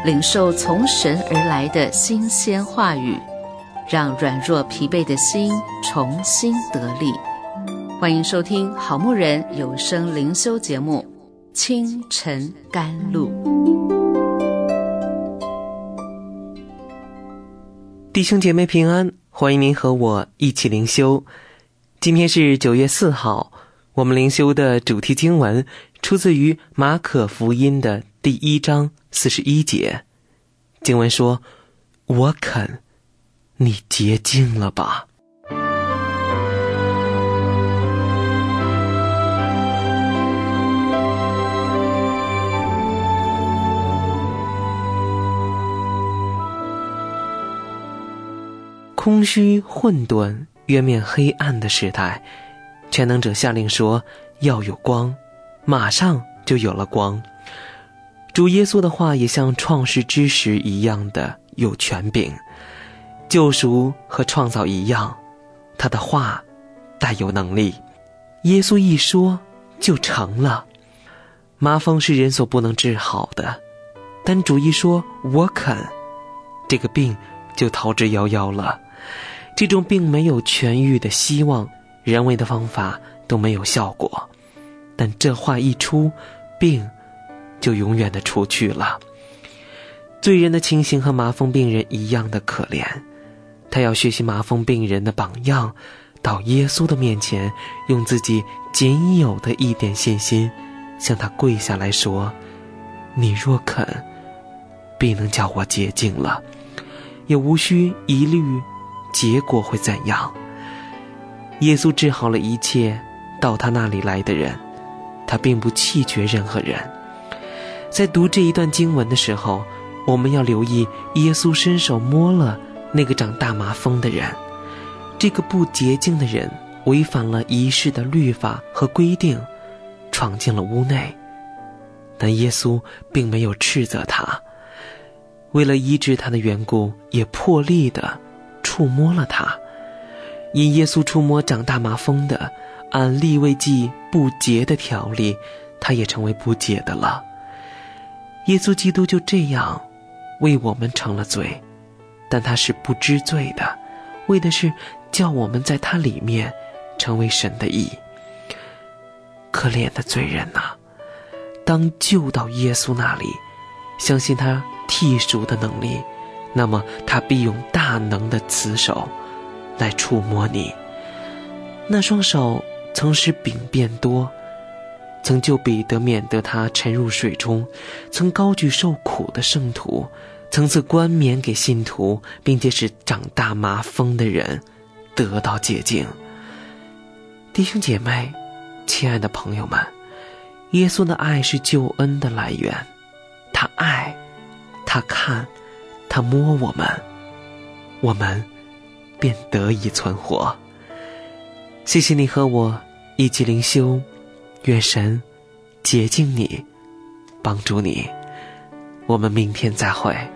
领受从神而来的新鲜话语，让软弱疲惫的心重新得力。欢迎收听好牧人有声灵修节目《清晨甘露》。 弟兄姐妹平安，欢迎您和我一起灵修。今天是9月4号，我们灵修的主题经文出自于马可福音的第1章41节。经文说：我肯，你洁净了吧。空虚混沌渊面黑暗的时代，全能者下令说要有光，马上就有了光。主耶稣的话也像创世之时一样的有权柄，救赎和创造一样，他的话带有能力。耶稣一说就成了。麻风是人所不能治好的，但主一说我肯，这个病就逃之夭夭了。这种病没有痊愈的希望，人为的方法都没有效果，但这话一出，病就永远的除去了。罪人的情形和麻风病人一样的可怜，他要学习麻风病人的榜样，到耶稣的面前，用自己仅有的一点信心向他跪下来说：你若肯，必能叫我洁净了，也无需疑虑结果会怎样。耶稣治好了一切到他那里来的人，他并不弃绝任何人。在读这一段经文的时候，我们要留意耶稣伸手摸了那个长大麻风的人。这个不洁净的人违反了仪式的律法和规定，闯进了屋内，但耶稣并没有斥责他，为了医治他的缘故，也破例的触摸了他。因耶稣触摸长大麻风的，按利未记不洁的条例，他也成为不洁的了。耶稣基督就这样为我们成了罪，但他是不知罪的，为的是叫我们在他里面成为神的义。可怜的罪人啊，当救到耶稣那里，相信他剔除的能力，那么他必用大能的慈手来触摸你。那双手曾使饼变多，曾救彼得免得他沉入水中，曾高举受苦的圣徒，曾赐冠冕给信徒，并且使长大麻风的人得到洁净。弟兄姐妹，亲爱的朋友们，耶稣的爱是救恩的来源。他爱，他看，他摸我们，我们便得以存活。谢谢你和我一起灵修，愿神洁净你，帮助你。我们明天再会。